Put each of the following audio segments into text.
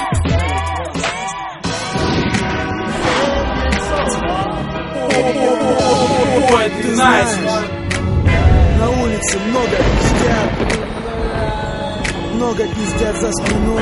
Ты знаешь, на улице много пиздят за спиной.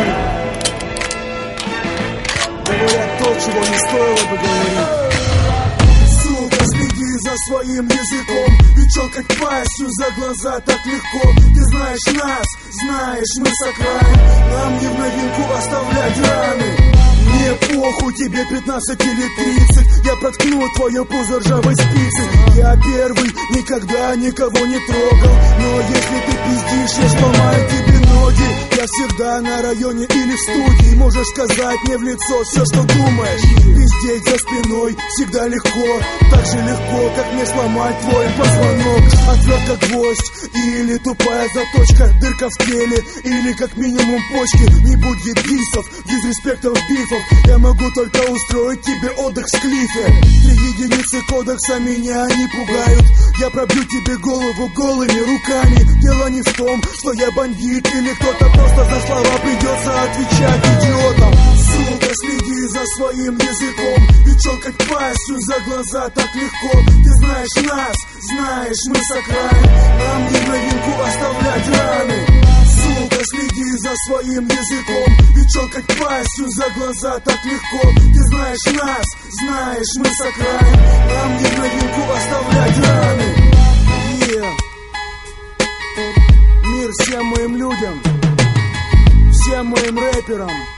Говорят то, чего не стоило бы говорить. Сука, следи за своим языком, ведь челкать пастью за глаза так легко. Ты знаешь нас, знаешь, мы с окраин, нам не в новинку оставлять раны. Мне похуй, тебе 15 или 30, я проткну твое пузо ржавой спицей. Я первый, никогда никого не трогал, но если ты пиздишь, я сломаю тебе ноги. Я всегда на районе или в студии, можешь сказать мне в лицо все, что думаешь. Пиздеть за спиной всегда легко, так же легко, как мне сломать твой позвонок. Отвертка, гвоздь или тупая заточка, дырка в теле или как минимум почки. Не будет дисов, дизреспектов, бифов, я могу только устроить тебе отдых в клифе. 3 единицы кодекса меня не пугают, я пробью тебе голову голыми руками. Дело не в том, что я бандит или кто-то, просто за слова придется отвечать идиотам. Сука, следи за своим языком, ведь челкать пастью за глаза так легко. Ты знаешь нас, знаешь, мы с окраин, нам не в новинку оставлять раны. Сука, следи за своим языком, ведь челкать пастью за глаза так легко. Ты знаешь нас, знаешь, мы с окраин, нам не в новинку оставлять раны. Мир всем моим людям, всем моим рэперам.